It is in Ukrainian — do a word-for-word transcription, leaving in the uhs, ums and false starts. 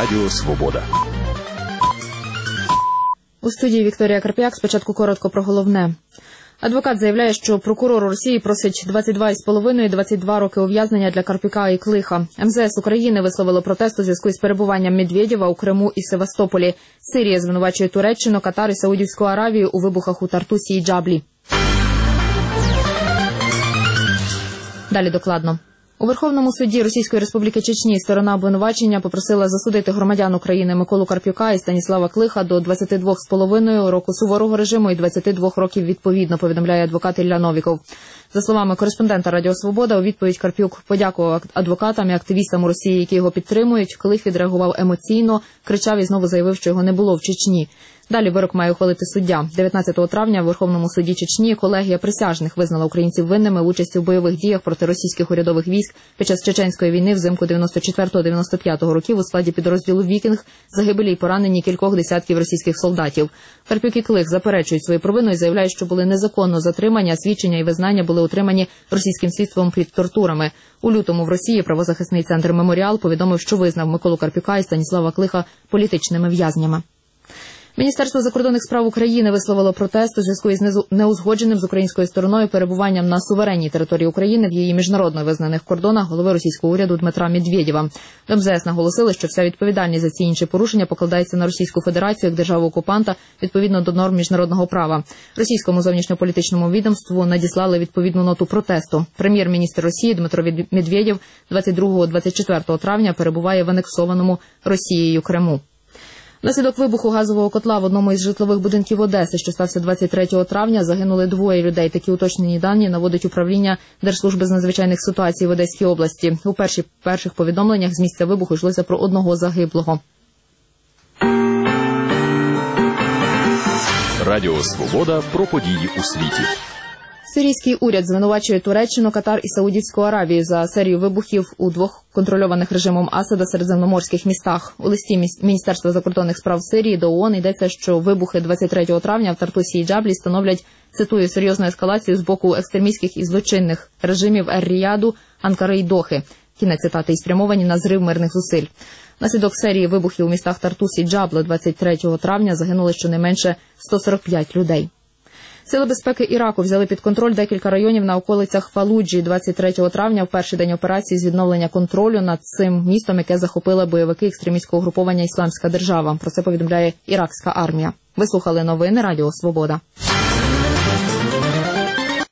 Радіо Свобода. У студії Вікторія Карп'як. Спочатку коротко про головне. Адвокат заявляє, що прокурор Росії просить двадцять два з половиною - двадцять два роки ув'язнення для Карп'яка і Клиха. ем зе ес України висловило протест у зв'язку із перебуванням Медведєва у Криму і Севастополі. Сирія звинувачує Туреччину, Катар і Саудівську Аравію у вибухах у Тартусі і Джаблі. Далі докладно. У Верховному суді Російської Республіки Чечні сторона обвинувачення попросила засудити громадян України Миколу Карп'юка і Станіслава Клиха до двадцяти двох з половиною року суворого режиму і двадцяти двох років відповідно, повідомляє адвокат Ілля Новіков. За словами кореспондента Радіо Свобода, у відповідь Карп'юк подякував адвокатам і активістам у Росії, які його підтримують. Клих відреагував емоційно, кричав і знову заявив, що його не було в Чечні. Далі вирок має ухвалити суддя. дев'ятнадцятого травня в Верховному суді Чечні колегія присяжних визнала українців винними в участі в бойових діях проти російських урядових військ під час Чеченської війни взимку дев'яносто четвертого - дев'яносто п'ятого років у складі підрозділу «Вікінг», загибелі й поранені кількох десятків російських солдатів. Карп'юк і Клих заперечують свою провину і заявляють, що були незаконно затримані, а свідчення і визнання були отримані російським слідством під тортурами. У лютому в Росії правозахисний центр «Меморіал» повідомив, що визнав Миколу Карп'юка і Станіслава Клиха політичними в'язнями. Міністерство закордонних справ України висловило протест у зв'язку із неузгодженим з українською стороною перебуванням на суверенній території України в її міжнародно визнаних кордонах голови російського уряду Дмитра Медведєва. В ем зе ес наголосили, що вся відповідальність за ці інші порушення покладається на Російську Федерацію як державу-окупанта відповідно до норм міжнародного права. Російському зовнішньополітичному відомству надіслали відповідну ноту протесту. Прем'єр-міністр Росії Дмитро Медведєв двадцять другого - двадцять четвертого травня перебуває в анексованому Росією Криму. Внаслідок вибуху газового котла в одному із житлових будинків Одеси, що стався двадцять третього травня, загинули двоє людей. Такі уточнені дані наводить управління Держслужби з надзвичайних ситуацій в Одеській області. У перших, перших повідомленнях з місця вибуху йшлося про одного загиблого. Радіо Свобода про події у світі. Сирійський уряд звинувачує Туреччину, Катар і Саудівську Аравію за серію вибухів у двох контрольованих режимом Асада середземноморських містах. У листі Міністерства закордонних справ Сирії до ООН йдеться, що вибухи двадцять третього травня в Тартусі і Джаблі становлять, цитую, серйозну ескалацію з боку екстремістських і злочинних режимів Ер-Ріяду, Анкари і Дохи. Кінець цитати, і спрямовані на зрив мирних зусиль. Внаслідок серії вибухів у містах Тартус і Джабле двадцять третього травня загинули щонайменше сто сорок п'ять людей. Сили безпеки Іраку взяли під контроль декілька районів на околицях Фалуджі двадцять третього травня в перший день операції з відновлення контролю над цим містом, яке захопили бойовики екстремістського угруповання «Ісламська держава». Про це повідомляє іракська армія. Ви слухали новини Радіо Свобода.